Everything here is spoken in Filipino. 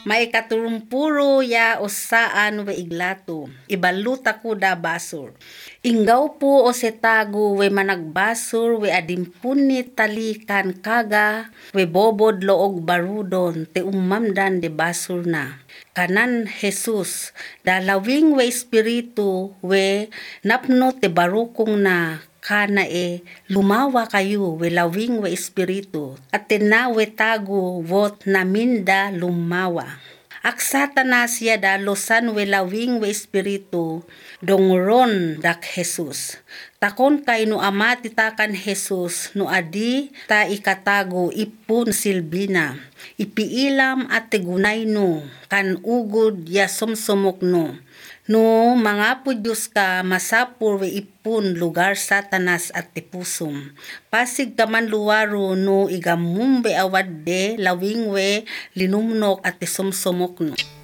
maikaturumpuro ya osaan we iglato, ibaluta ko da basur. Inggaw po o setago we managbasur we adimpunit talikan kaga we bobod loog barudon te umamdan de basur na. Kanan Jesus, dalawing we espiritu we napno te barukong na kana lumawa kayo we lawing we espiritu at tinawe tago vot naminda lumawa. Aksata na siya dalosan we lawing we espiritu dongron dak Jesus. Takon kay no ama titakan Jesus no adi ta ikatago ipun silbina. Ipiilam at tegunay no kan ugod ya sumsumok no. No mga po Diyos ka masapur we ipun lugar satanas at tipusum. Pasig kaman luwaro no igamumbe awad de lawing we linumnok at isumsumok no.